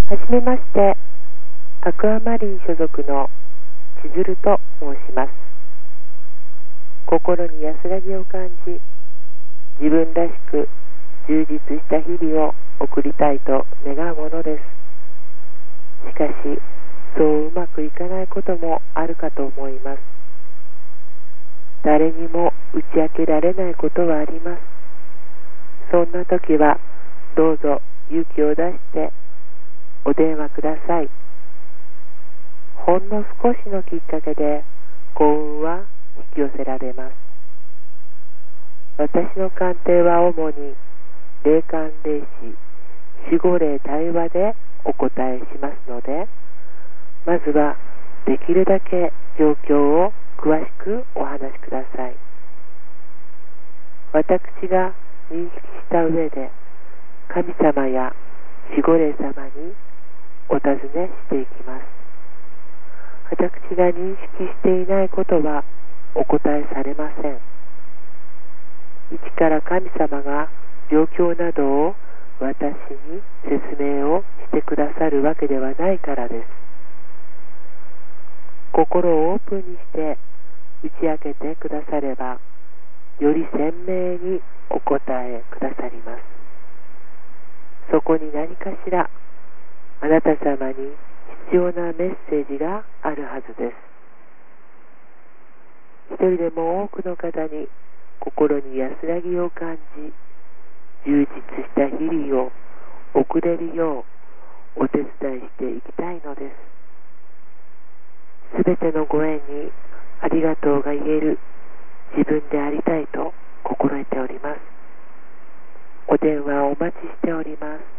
はじめまして、アクアマリン所属の千鶴と申します。心に安らぎを感じ、自分らしく充実した日々を送りたいと願うものです。しかし、そううまくいかないこともあるかと思います。誰にも打ち明けられないことはあります。そんな時は、どうぞ勇気を出してお電話ください。ほんの少しのきっかけで幸運は引き寄せられます。私の鑑定は主に霊感霊視、守護霊対話でお答えしますので、まずはできるだけ状況を詳しくお話しください。私が認識した上で、神様や守護霊様にお尋ねしていきます。私が認識していないことはお答えされません。一から神様が状況などを私に説明をしてくださるわけではないからです。心をオープンにして打ち明けてくだされば、より鮮明にお答えくださります。そこに何かしらあなた様に必要なメッセージがあるはずです。一人でも多くの方に心に安らぎを感じ、充実した日々を送れるようお手伝いしていきたいのです。すべてのご縁にありがとうが言える自分でありたいと心得ております。お電話をお待ちしております。